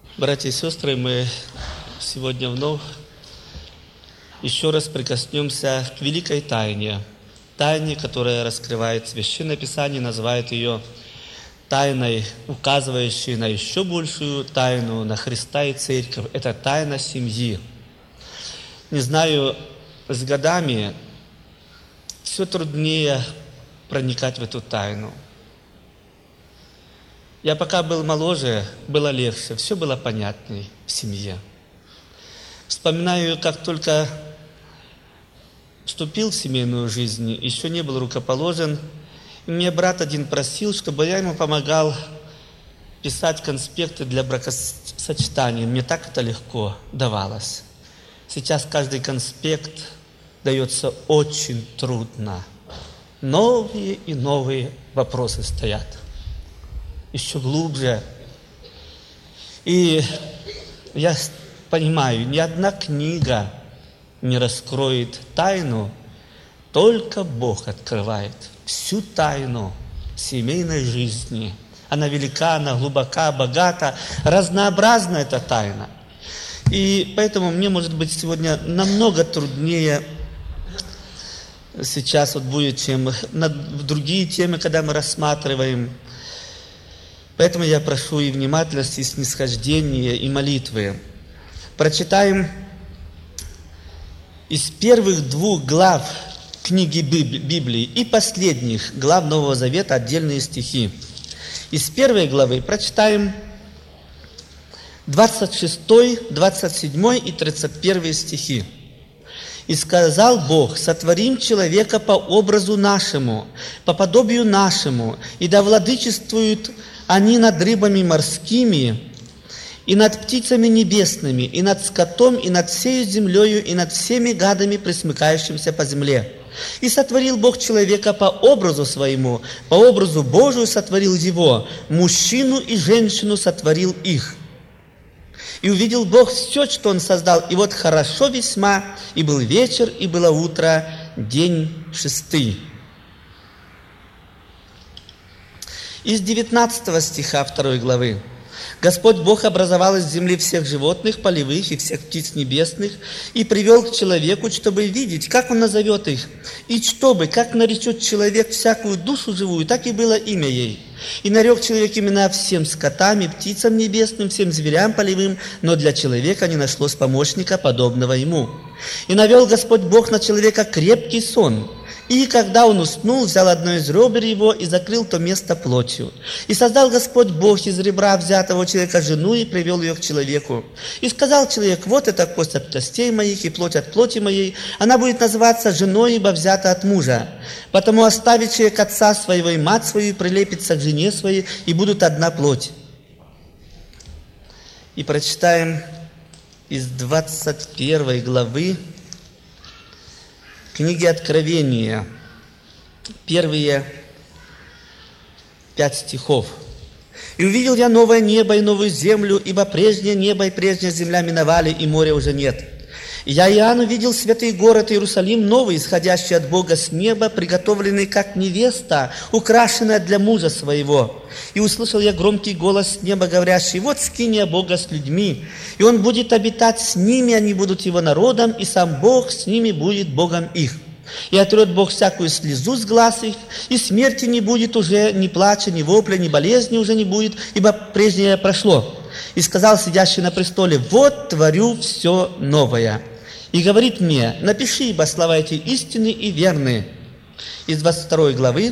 Братья и сестры, мы сегодня вновь еще раз прикоснемся к великой тайне. Тайне, которая раскрывает Священное Писание, называет ее тайной, указывающей на еще большую тайну, на Христа и Церковь. Это тайна семьи. Не знаю, с годами все труднее проникать в эту тайну. Я пока был моложе, было легче, все было понятней в семье. Вспоминаю, как только вступил в семейную жизнь, еще не был рукоположен, и мне брат один просил, чтобы я ему помогал писать конспекты для бракосочетания. Мне так это легко давалось. Сейчас каждый конспект дается очень трудно. Новые и новые вопросы стоят. Еще глубже. И я понимаю, ни одна книга не раскроет тайну, только Бог открывает всю тайну семейной жизни. Она велика, она глубока, богата, разнообразна эта тайна. И поэтому мне, может быть, сегодня намного труднее сейчас будет, чем в другие темы, когда мы рассматриваем. Поэтому я прошу и внимательности, и снисхождения, и молитвы. Прочитаем из первых 2 глав книги Библии и последних глав Нового Завета отдельные стихи. Из 1 главы прочитаем 26, 27 и 31 стихи. «И сказал Бог: сотворим человека по образу нашему, по подобию нашему, и да владычествуют они над рыбами морскими, и над птицами небесными, и над скотом, и над всею землею, и над всеми гадами, пресмыкающимися по земле. И сотворил Бог человека по образу своему, по образу Божию сотворил его, мужчину и женщину сотворил их. И увидел Бог все, что Он создал, и вот хорошо весьма, и был вечер, и было утро, день 6». Из 19 стиха 2 главы. «Господь Бог образовал из земли всех животных полевых и всех птиц небесных, и привел к человеку, чтобы видеть, как он назовет их, и чтобы, как наречет человек всякую душу живую, так и было имя ей. И нарек человек имена всем скотам и птицам небесным, всем зверям полевым, но для человека не нашлось помощника, подобного ему. И навел Господь Бог на человека крепкий сон. И когда он уснул, взял одно из ребер его и закрыл то место плотью. И создал Господь Бог из ребра взятого человека жену и привел ее к человеку. И сказал человек: вот это кость от костей моих и плоть от плоти моей, она будет называться женой, ибо взята от мужа. Потому оставит человек отца своего и мать свою, и прилепится к жене своей, и будут одна плоть». И прочитаем из 21 главы книги Откровения, первые 5 стихов. «И увидел я новое небо и новую землю, ибо прежнее небо и прежняя земля миновали, и моря уже нет. И я, Иоанн, увидел святый город Иерусалим, новый, исходящий от Бога с неба, приготовленный как невеста, украшенная для мужа своего. И услышал я громкий голос с неба, говорящий: вот скиния Бога с людьми, и Он будет обитать с ними, они будут Его народом, и сам Бог с ними будет Богом их. И отрет Бог всякую слезу с глаз их, и смерти не будет уже, ни плача, ни вопля, ни болезни уже не будет, ибо прежнее прошло. И сказал сидящий на престоле: вот творю все новое. И говорит мне: напиши, ибо слова эти истинны и верны». Из 22 главы,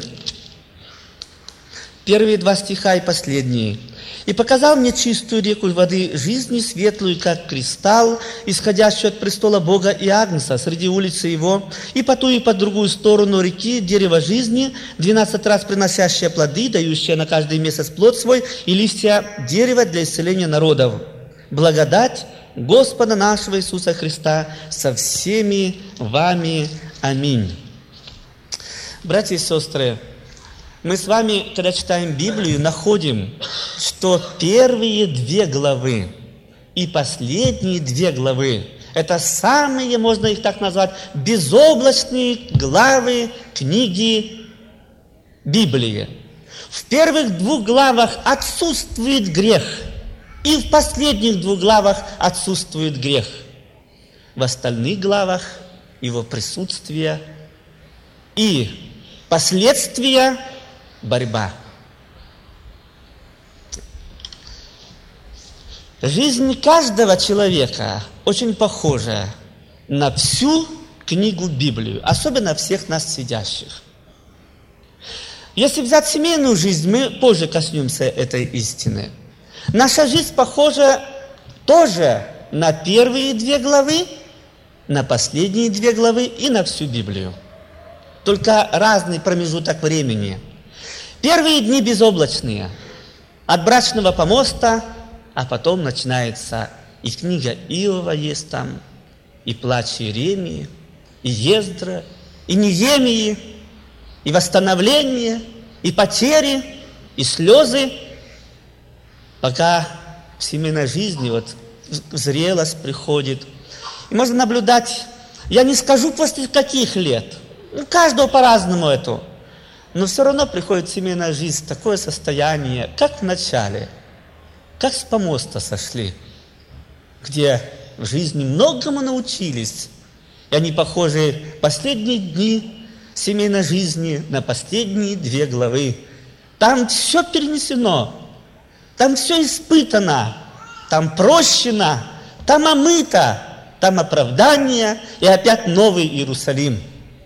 первые 2 стиха и последние. «И показал мне чистую реку воды жизни, светлую, как кристалл, исходящую от престола Бога и Агнца среди улицы его, и по ту и по другую сторону реки дерево жизни, 12 раз приносящее плоды, дающее на каждый месяц плод свой, и листья дерева для исцеления народов. Благодать Господа нашего Иисуса Христа со всеми вами. Аминь». Братья и сестры, мы с вами, когда читаем Библию, находим, что первые 2 главы и последние 2 главы – это самые, можно их так назвать, безоблачные главы книги Библии. В первых 2 главах отсутствует грех И в последних 2 главах отсутствует грех. В остальных главах его присутствие и последствия – борьба. Жизнь каждого человека очень похожа на всю книгу Библию, особенно всех нас сидящих. Если взять семейную жизнь, мы позже коснемся этой истины. Наша жизнь похожа тоже на первые 2 главы, на последние 2 главы и на всю Библию. Только разный промежуток времени. Первые дни безоблачные, от брачного помоста, а потом начинается и книга Иова есть там, и плач Иеремии, и Ездра, и Неемии, и восстановление, и потери, и слезы, пока в семейной жизни вот зрелость приходит. И можно наблюдать, я не скажу после каких лет, у каждого по-разному это, но все равно приходит семейная жизнь в такое состояние, как в начале, как с помоста сошли, где в жизни многому научились, и они похожи последние дни семейной жизни на последние 2 главы. Там все перенесено, там все испытано, там прощено, там омыто, там оправдание и опять новый Иерусалим.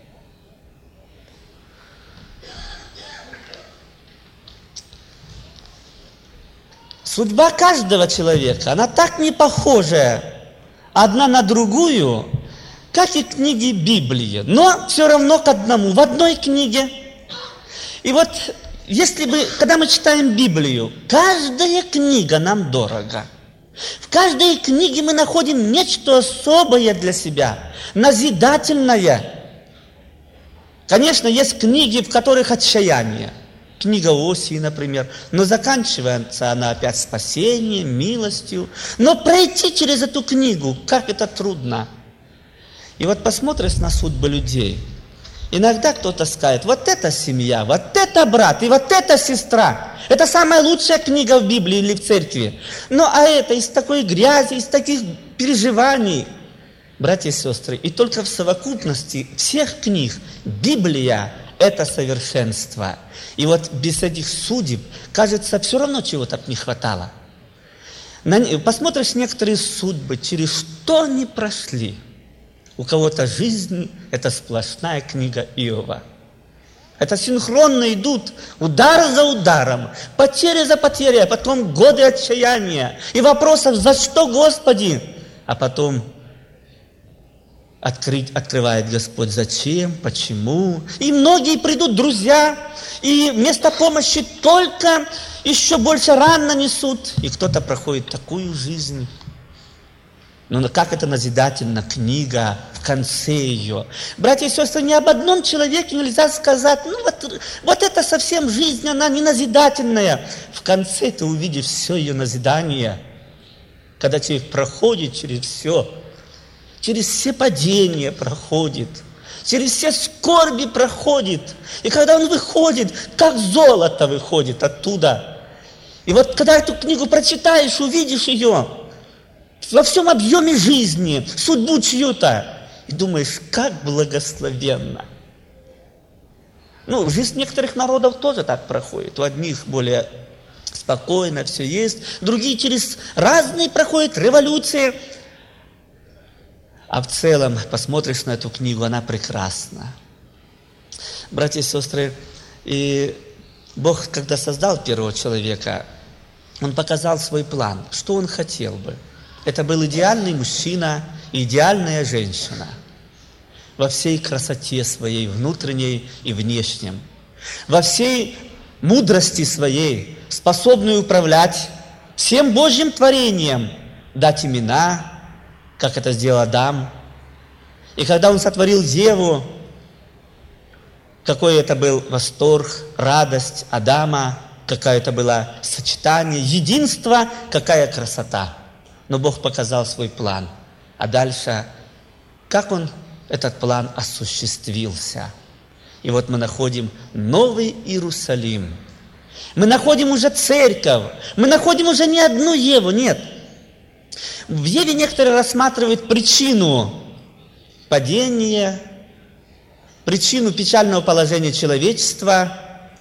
Судьба каждого человека, она так не похожа одна на другую, как и книги Библии, но все равно к одному, в одной книге. И вот, если бы, когда мы читаем Библию, каждая книга нам дорога. В каждой книге мы находим нечто особое для себя, назидательное. Конечно, есть книги, в которых отчаяние. Книга Осии, например. Но заканчивается она опять спасением, милостью. Но пройти через эту книгу, как это трудно. И вот посмотришь на судьбы людей. Иногда кто-то скажет, вот эта семья, вот это брат и вот эта сестра. Это самая лучшая книга в Библии или в церкви. Ну а это из такой грязи, из таких переживаний. Братья и сестры, и только в совокупности всех книг Библия – это совершенство. И вот без этих судеб, кажется, все равно чего-то не хватало. Посмотришь некоторые судьбы, через что они прошли. У кого-то жизнь – это сплошная книга Иова. Это синхронно идут, удар за ударом, потеря за потерей, а потом годы отчаяния и вопросов «За что, Господи?», а потом открывает Господь «Зачем?», «Почему?». И многие придут друзья, и вместо помощи только еще больше ран нанесут. И кто-то проходит такую жизнь. Но как это назидательна книга в конце ее. Братья и сестры, ни об одном человеке нельзя сказать, ну вот это совсем жизнь, она не назидательная. В конце ты увидишь все ее назидание. Когда человек проходит через все падения проходит, через все скорби проходит. И когда он выходит, как золото выходит оттуда. И вот когда эту книгу прочитаешь, увидишь ее во всем объеме жизни, судьбу чью-то, и думаешь, как благословенно. Ну, жизнь некоторых народов тоже так проходит. У одних более спокойно все есть, другие через разные проходят революции. А в целом, посмотришь на эту книгу, она прекрасна. Братья и сестры, и Бог, когда создал первого человека, Он показал свой план, что Он хотел бы. Это был идеальный мужчина и идеальная женщина во всей красоте своей, внутренней и внешней, во всей мудрости своей, способный управлять всем Божьим творением, дать имена, как это сделал Адам. И когда он сотворил Еву, какой это был восторг, радость Адама, какое это было сочетание, единство, какая красота. Но Бог показал свой план. А дальше, как этот план осуществился. И вот мы находим Новый Иерусалим, Мы находим уже церковь. Мы находим уже не одну Еву, нет. В Еве некоторые рассматривают причину падения, причину печального положения человечества,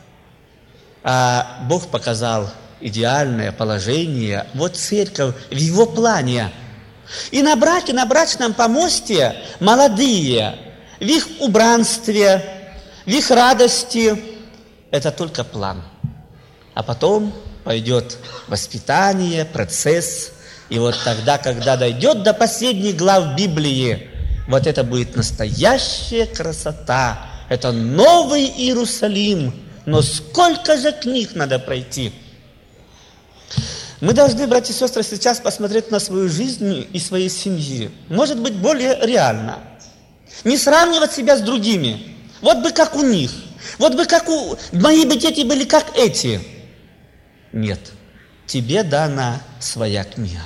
а Бог показал идеальное положение, вот церковь в Его плане. И на браке, на брачном помосте молодые, в их убранстве, в их радости, это только план. А потом пойдет воспитание, процесс, и вот тогда, когда дойдет до последних глав Библии, вот это будет настоящая красота. Это новый Иерусалим. Но сколько же книг надо пройти? Мы должны, братья и сестры, сейчас посмотреть на свою жизнь и свои семьи. Может быть, более реально. Не сравнивать себя с другими. Вот бы как у них. Вот бы как у... Мои бы дети были как эти. Нет. Тебе дана своя книга.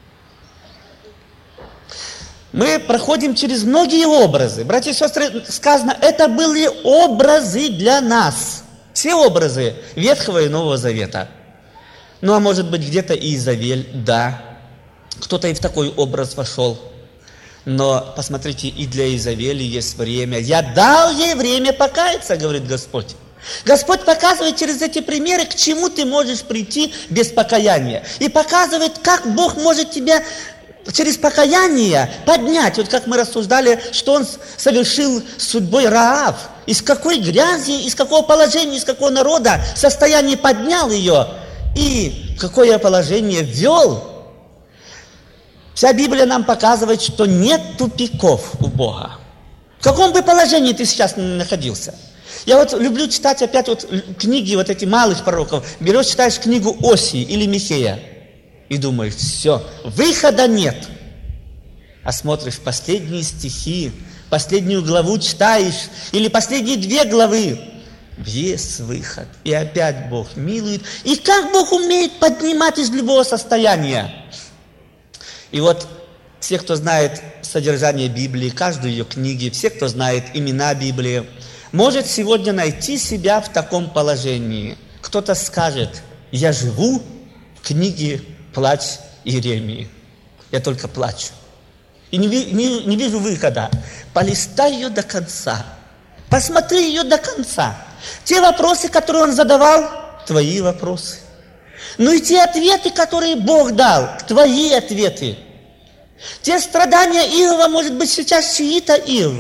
Мы проходим через многие образы. Братья и сестры, сказано, это были образы для нас. Все образы Ветхого и Нового Завета. Ну, а может быть, где-то и Изавель, да. Кто-то и в такой образ вошел. Но, посмотрите, и для Изавели есть время. «Я дал ей время покаяться», говорит Господь. Господь показывает через эти примеры, к чему ты можешь прийти без покаяния. И показывает, как Бог может тебя через покаяние поднять. Вот как мы рассуждали, что Он совершил с судьбой Раав. Из какой грязи, из какого положения, из какого народа, состояния поднял ее. И в какое положение ввел. Вся Библия нам показывает, что нет тупиков у Бога. В каком бы положении ты сейчас ни находился. Я вот люблю читать опять вот книги вот эти малых пророков. Берешь, читаешь книгу Осии или Михея. И думаешь, все, выхода нет. А смотришь последние стихи, последнюю главу читаешь, или последние 2 главы. Есть выход. И опять Бог милует. И как Бог умеет поднимать из любого состояния. И вот все, кто знает содержание Библии, каждую ее книгу, все, кто знает имена Библии, может сегодня найти себя в таком положении. Кто-то скажет, я живу в книге «Плач Иеремии». Я только плачу. И не вижу выхода. Полистай ее до конца. Посмотри ее до конца. Те вопросы, которые он задавал, твои вопросы. Ну и те ответы, которые Бог дал, твои ответы. Те страдания Иова, может быть, сейчас чьи-то.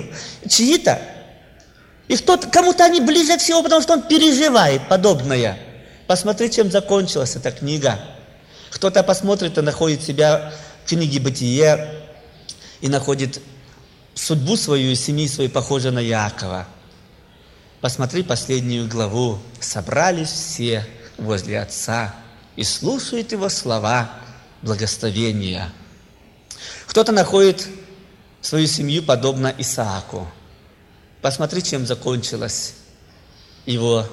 И кому-то они ближе всего, потому что он переживает подобное. Посмотри, чем закончилась эта книга. Кто-то посмотрит и находит себя в книге «Бытие» и находит судьбу свою и семьи своей похожей на Иакова. Посмотри последнюю главу. Собрались все возле отца и слушают его слова благословения. Кто-то находит свою семью подобно Исааку. Посмотри, чем закончилась его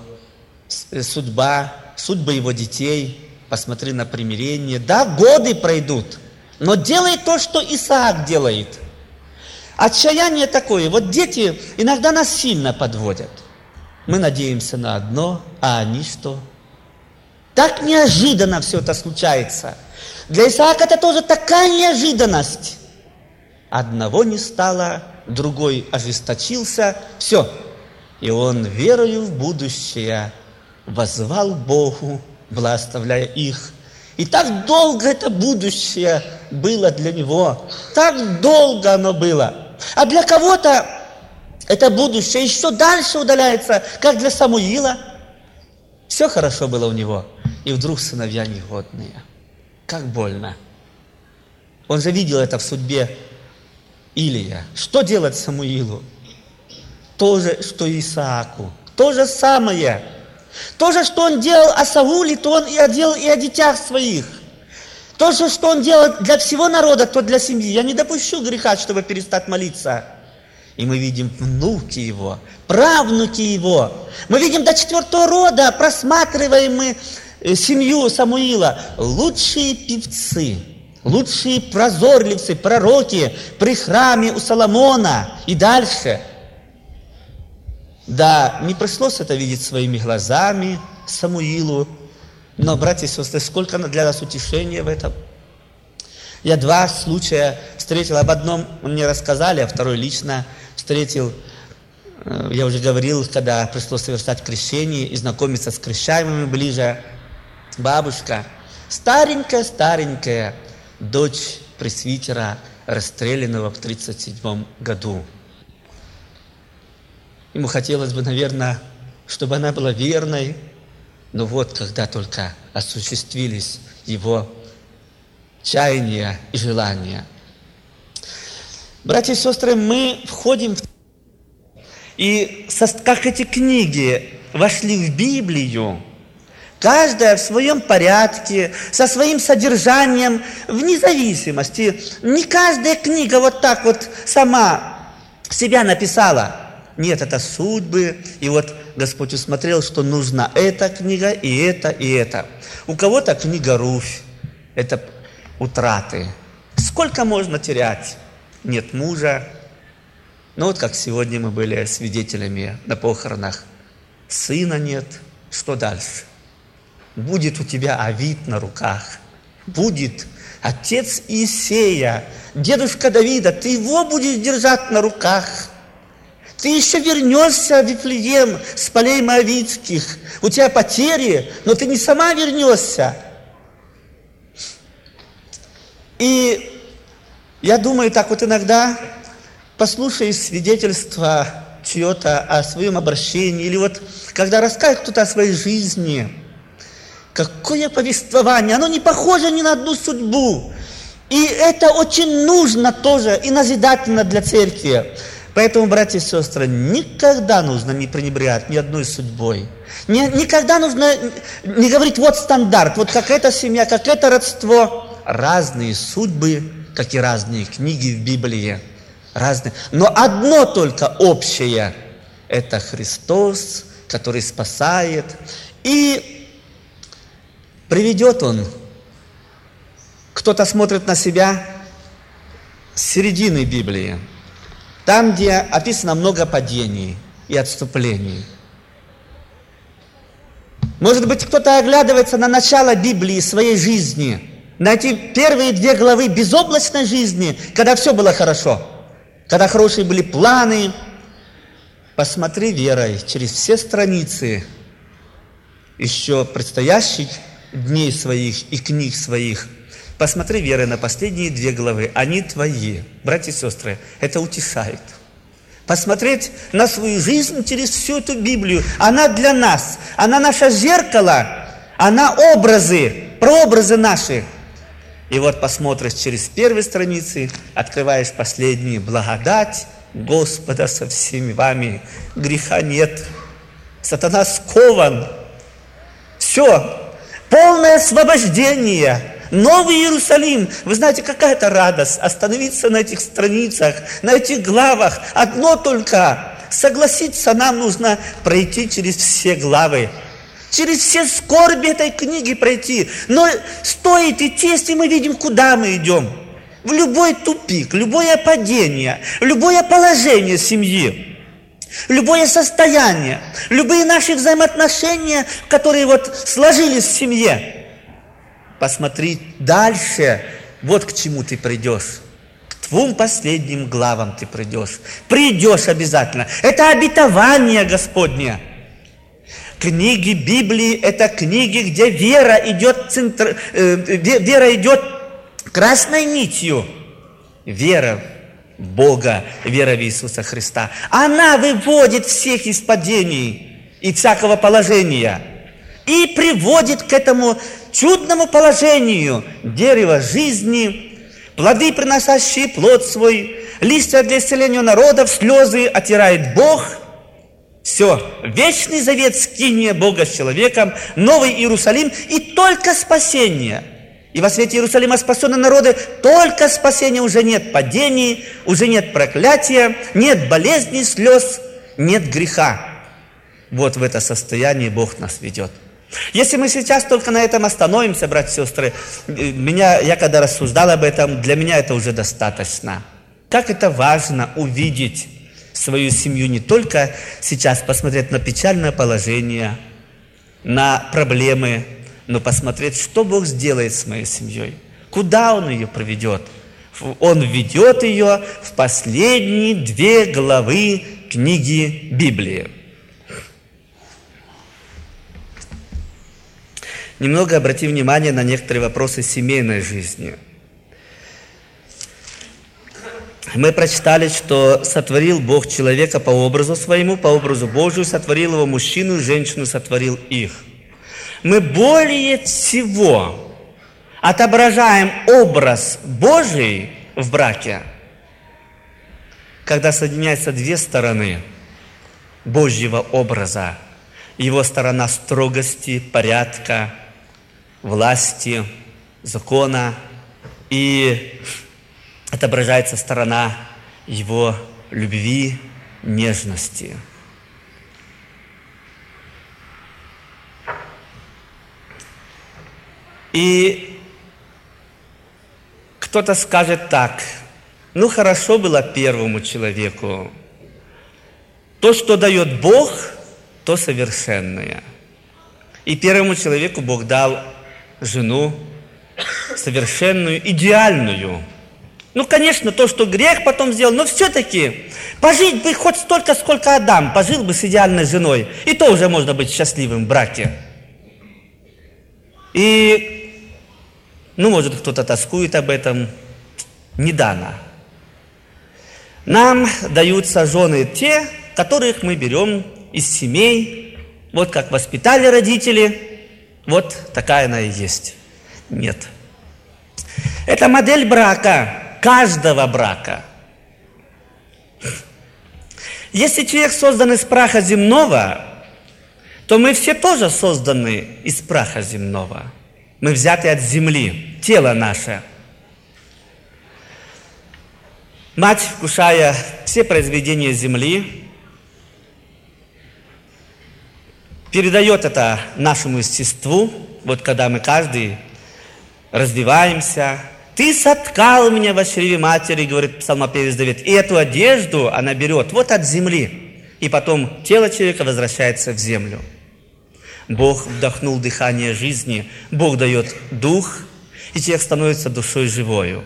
судьба его детей. Посмотри на примирение. Да, годы пройдут, но делай то, что Исаак делает. Отчаяние такое. Вот дети иногда нас сильно подводят. Мы надеемся на одно, а они что? Так неожиданно все это случается. Для Исаака это тоже такая неожиданность. Одного не стало, другой ожесточился. Все. И он, верою в будущее, воззвал Богу, благословляя их. И так долго это будущее было для него. Так долго оно было. А для кого-то это будущее еще дальше удаляется, как для Самуила. Все хорошо было у него. И вдруг сыновья негодные. Как больно. Он же видел это в судьбе Илия. Что делать Самуилу? То же, что и Исааку. То же самое. То же, что он делал о Сауле, то он и делал и о детях своих. То же, что он делал для всего народа, то для семьи. Я не допущу греха, чтобы перестать молиться. И мы видим внуки его, правнуки его. Мы видим до 4-го рода, просматриваем мы семью Самуила. Лучшие певцы, лучшие прозорливцы, пророки при храме у Соломона и дальше. Да, не пришлось это видеть своими глазами Самуилу, Но, братья и сестры, сколько для нас утешения в этом. Я 2 случая встретил. Об одном мне рассказали, а второй лично встретил. Я уже говорил, когда пришлось совершать крещение и знакомиться с крещаемыми ближе. Бабушка, старенькая, дочь пресвитера, расстрелянного в 1937 году. Ему хотелось бы, наверное, чтобы она была верной, но вот когда только осуществились его чаяния и желания. Братья и сестры, мы входим в... И как эти книги вошли в Библию, каждая в своем порядке, со своим содержанием, вне зависимости. Не каждая книга вот так вот сама себя написала. Нет, это судьбы. И вот Господь усмотрел, что нужна эта книга, и это, и это. У кого-то книга Руфь. Это утраты. Сколько можно терять? Нет мужа. Ну вот как сегодня мы были свидетелями на похоронах. Сына нет. Что дальше? Будет у тебя Авид на руках. Будет отец Иисея, дедушка Давида. Ты его будешь держать на руках. Ты еще вернешься в Вифлеем с полей Моавитских. У тебя потери, но ты не сама вернешься. И я думаю, так вот иногда, послушай свидетельство чье-то о своем обращении, или вот когда расскажет кто-то о своей жизни, какое повествование, оно не похоже ни на одну судьбу. И это очень нужно тоже и назидательно для церкви. Поэтому, братья и сестры, никогда нужно не пренебрегать ни одной судьбой. Никогда нужно не говорить, вот стандарт, вот как эта семья, как это родство. Разные судьбы, как и разные книги в Библии. Разные. Но одно только общее – это Христос, который спасает. И приведет Он. Кто-то смотрит на себя с середины Библии. Там, где описано много падений и отступлений. Может быть, кто-то оглядывается на начало Библии своей жизни, на эти первые 2 главы безоблачной жизни, когда все было хорошо, когда хорошие были планы. Посмотри верой через все страницы еще предстоящих дней своих и книг своих. Посмотри верой на последние 2 главы. Они твои. Братья и сестры, это утешает. Посмотреть на свою жизнь через всю эту Библию. Она для нас. Она наше зеркало. Она образы, прообразы наши. И вот посмотришь через первые страницы, открываешь последние. Благодать Господа со всеми вами. Греха нет. Сатана скован. Все. Полное освобождение. Новый Иерусалим. Вы знаете, какая это радость остановиться на этих страницах, на этих главах. Одно только. Согласиться нам нужно пройти через все главы. Через все скорби этой книги пройти. Но стоит идти, если мы видим, куда мы идем. В любой тупик, любое падение, любое положение семьи, любое состояние, любые наши взаимоотношения, которые вот сложились в семье. Посмотри дальше, вот к чему ты придешь. К 2 последним главам ты придешь. Придешь обязательно. Это обетование Господне. Книги Библии – это книги, где вера идет, вера идет красной нитью. Вера в Бога, вера в Иисуса Христа. Она выводит всех из падений и всякого положения. И приводит к этому чудному положению. Дерево жизни, плоды, приносящие плод свой, листья для исцеления народов, слезы отирает Бог. Все, вечный завет, скиния Бога с человеком, новый Иерусалим и только спасение. И во свете Иерусалима спасенные народы, только спасение, уже нет падений, уже нет проклятия, нет болезней, слез, нет греха. Вот в это состояние Бог нас ведет. Если мы сейчас только на этом остановимся, братья и сестры, я когда рассуждал об этом, для меня это уже достаточно. Как это важно увидеть свою семью, не только сейчас посмотреть на печальное положение, на проблемы, но посмотреть, что Бог сделает с моей семьей, куда Он ее проведет. Он ведет ее в последние 2 главы книги Библии. Немного обратим внимание на некоторые вопросы семейной жизни. Мы прочитали, что сотворил Бог человека по образу своему, по образу Божию, сотворил его мужчину и женщину, сотворил их. Мы более всего отображаем образ Божий в браке, когда соединяются 2 стороны Божьего образа. Его сторона строгости, порядка, власти, закона, и отображается сторона Его любви, нежности. И кто-то скажет так: ну хорошо было первому человеку. То, что дает Бог, то совершенное. И первому человеку Бог дал жену совершенную, идеальную. Ну, конечно, то, что грех потом сделал, но все-таки пожить бы хоть столько, сколько Адам пожил бы с идеальной женой, и то уже можно быть счастливым в браке. И ну, может, кто-то тоскует об этом. Не дано. Нам даются жены те, которых мы берем из семей. Вот как воспитали родители, вот такая она и есть. Нет. Это модель брака, каждого брака. Если человек создан из праха земного, то мы все тоже созданы из праха земного. Мы взяты от земли, тело наше. Мать, вкушая все произведения земли, передает это нашему естеству. Вот когда мы каждый развиваемся. «Ты соткал меня во чреве матери», говорит псалмопевец Давид. И эту одежду она берет вот от земли. И потом тело человека возвращается в землю. Бог вдохнул дыхание жизни, Бог дает дух, и человек становится душой живою.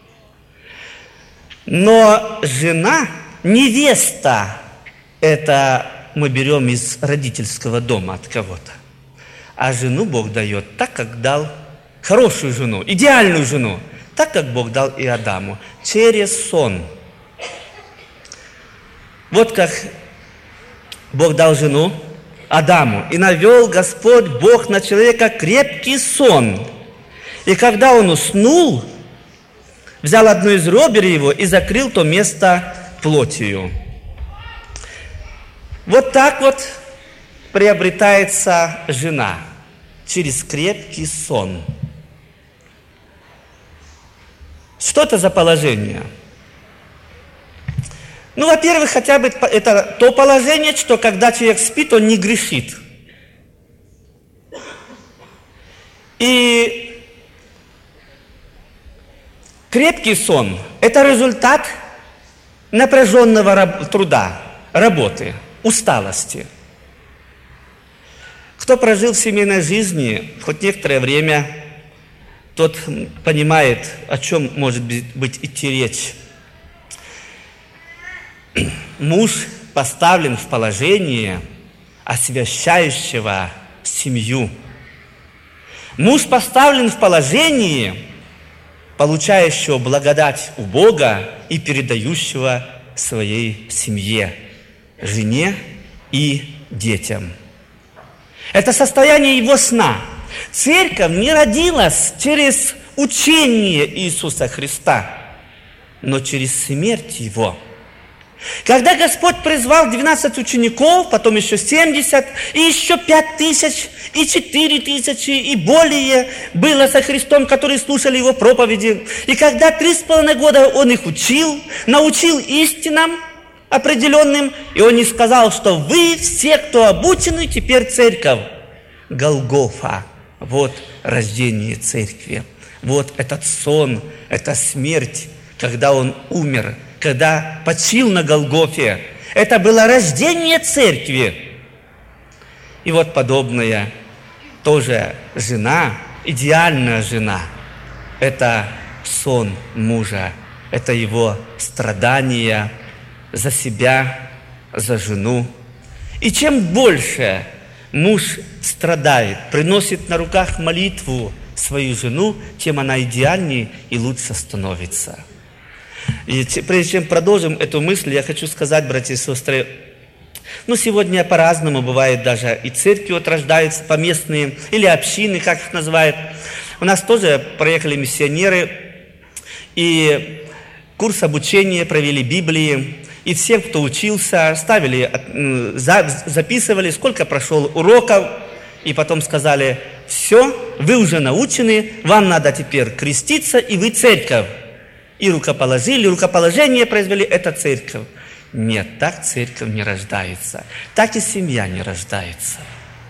Но жена, невеста, это мы берем из родительского дома от кого-то. А жену Бог дает так, как дал хорошую жену, идеальную жену, так, как Бог дал и Адаму, через сон. Вот как Бог дал жену Адаму. «И навел Господь Бог на человека крепкий сон. И когда он уснул, взял одно из ребер его и закрыл то место плотью». Вот так вот приобретается жена через крепкий сон. Что это за положение? Ну, во-первых, хотя бы это то положение, что когда человек спит, он не грешит. И крепкий сон – это результат напряженного труда, работы, усталости. Кто прожил в семейной жизни хоть некоторое время, тот понимает, о чем может быть идти речь. Муж поставлен в положение освящающего семью. Муж поставлен в положение получающего благодать у Бога и передающего своей семье, жене и детям. Это состояние его сна. Церковь не родилась через учение Иисуса Христа, но через смерть Его. Когда Господь призвал 12 учеников, потом еще 70, и еще 5000, и 4000, и более было со Христом, которые слушали Его проповеди. И когда 3,5 года Он их учил, научил истинам определенным, и Он не сказал, что вы все, кто обучены, теперь церковь. Голгофа. Вот рождение церкви. Вот этот сон, эта смерть, когда Он умер, когда почил на Голгофе. Это было рождение церкви. И вот подобное тоже жена, идеальная жена, это сон мужа, это его страдания за себя, за жену. И чем больше муж страдает, приносит на руках молитву свою жену, тем она идеальнее и лучше становится. И прежде чем продолжим эту мысль, я хочу сказать, братья и сестры, сегодня по-разному бывает, даже и церкви вот рождаются поместные, или общины, как их называют. У нас тоже проехали миссионеры, и курс обучения провели Библии, и все, кто учился, записывали, сколько прошел уроков, и потом сказали: все, вы уже научены, вам надо теперь креститься, и вы церковь. И рукоположение произвели, это церковь. Нет, так церковь не рождается, так и семья не рождается.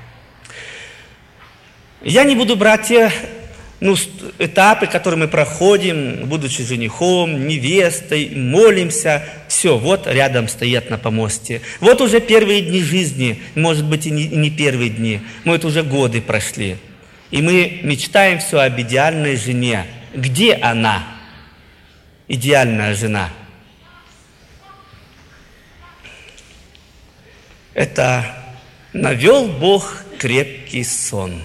Я не буду брать те этапы, которые мы проходим, будучи женихом, невестой, молимся. Все, вот рядом стоят на помосте. Вот уже первые дни жизни, может быть и не первые дни, но это уже годы прошли. И мы мечтаем все об идеальной жене. Где она? Идеальная жена. Это навел Бог крепкий сон.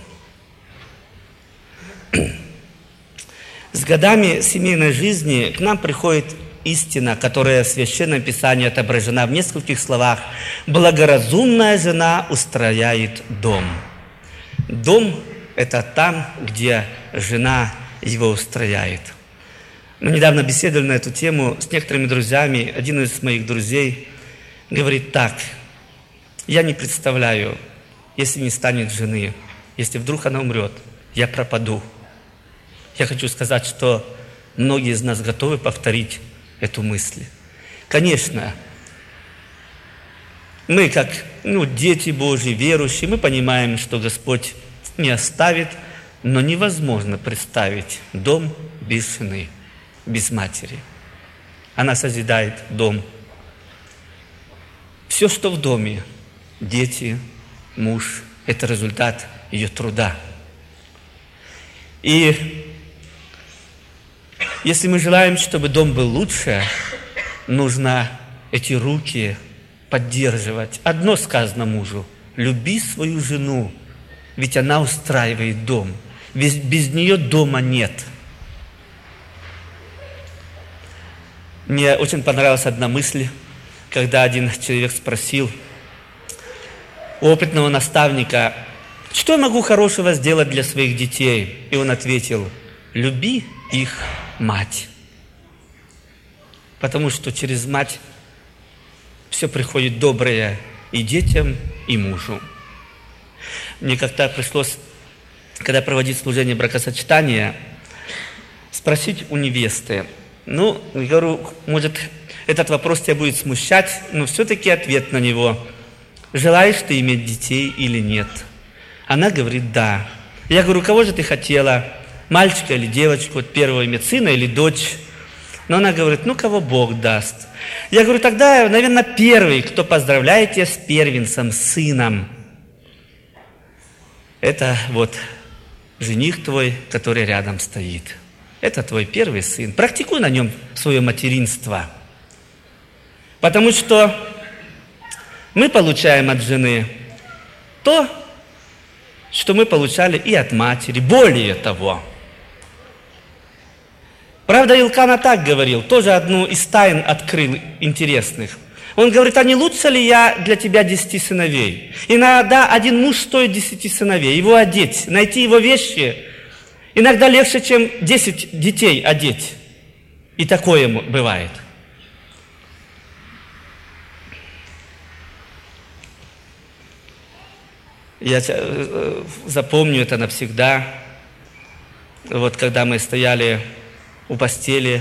С годами семейной жизни к нам приходит истина, которая в Священном Писании отображена в нескольких словах. Благоразумная жена устрояет дом. Дом – это там, где жена его устрояет. Мы недавно беседовали на эту тему с некоторыми друзьями. Один из моих друзей говорит так: я не представляю, если не станет жены, если вдруг она умрет, я пропаду. Я хочу сказать, что многие из нас готовы повторить эту мысль. Конечно, мы как дети Божьи, верующие, мы понимаем, что Господь не оставит, но невозможно представить дом без жены, без матери. Она созидает дом. Все, что в доме, дети, муж, это результат ее труда. И если мы желаем, чтобы дом был лучше, нужно эти руки поддерживать. Одно сказано мужу: люби свою жену, ведь она устраивает дом. Без нее дома нет. Мне очень понравилась одна мысль, когда один человек спросил у опытного наставника: что я могу хорошего сделать для своих детей? И он ответил: люби их мать. Потому что через мать все приходит доброе и детям, и мужу. Мне как-то пришлось, когда проводить служение бракосочетания, спросить у невесты. Я говорю, может, этот вопрос тебя будет смущать, но все-таки ответ на него: желаешь ты иметь детей или нет? Она говорит: да. Я говорю: кого же ты хотела? Мальчика или девочку? Вот первого иметь сына или дочь? Но она говорит: кого Бог даст. Я говорю: тогда, наверное, первый, кто поздравляет тебя с первенцем, сыном. Это вот жених твой, который рядом стоит. Это твой первый сын. Практикуй на нем свое материнство. Потому что мы получаем от жены то, что мы получали и от матери. Более того. Правда, Илкана так говорил, тоже одну из тайн открыл интересных. Он говорит: а не лучше ли я для тебя 10 сыновей? Иногда один муж стоит 10 сыновей. Его одеть, найти его вещи иногда легче, чем 10 детей одеть. И такое бывает. Я запомню это навсегда. Вот когда мы стояли у постели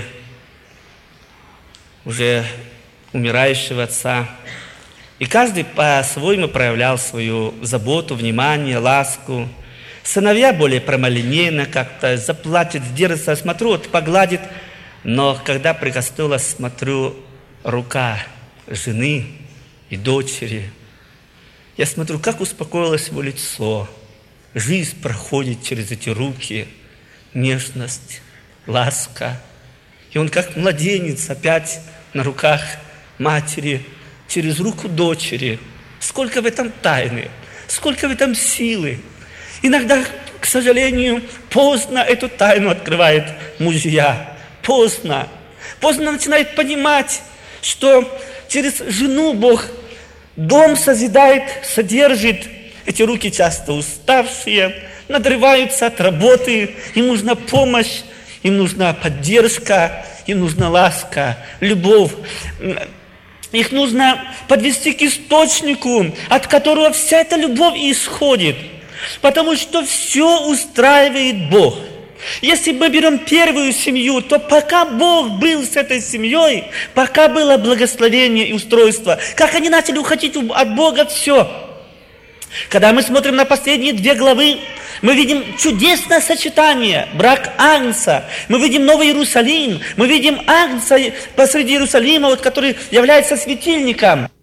уже умирающего отца, и каждый по-своему проявлял свою заботу, внимание, ласку. Сыновья более прямолинейно как-то заплатит, сдержится, смотрю, вот погладит. Но когда прикоснулась, смотрю, рука жены и дочери, я смотрю, как успокоилось его лицо, жизнь проходит через эти руки, нежность, ласка. И он как младенец опять на руках матери, через руку дочери. Сколько в этом тайны, сколько в этом силы. Иногда, к сожалению, поздно эту тайну открывает мужья. Поздно. Поздно начинает понимать, что через жену Бог дом созидает, содержит. Эти руки часто уставшие, надрываются от работы, им нужна помощь, им нужна поддержка, им нужна ласка, любовь. Их нужно подвести к источнику, от которого вся эта любовь исходит. Потому что все устраивает Бог. Если мы берем первую семью, то пока Бог был с этой семьей, пока было благословение и устройство, как они начали уходить от Бога, все. Когда мы смотрим на последние 2 главы, мы видим чудесное сочетание, брак Агнца. Мы видим Новый Иерусалим, мы видим Агнца посреди Иерусалима, который является светильником.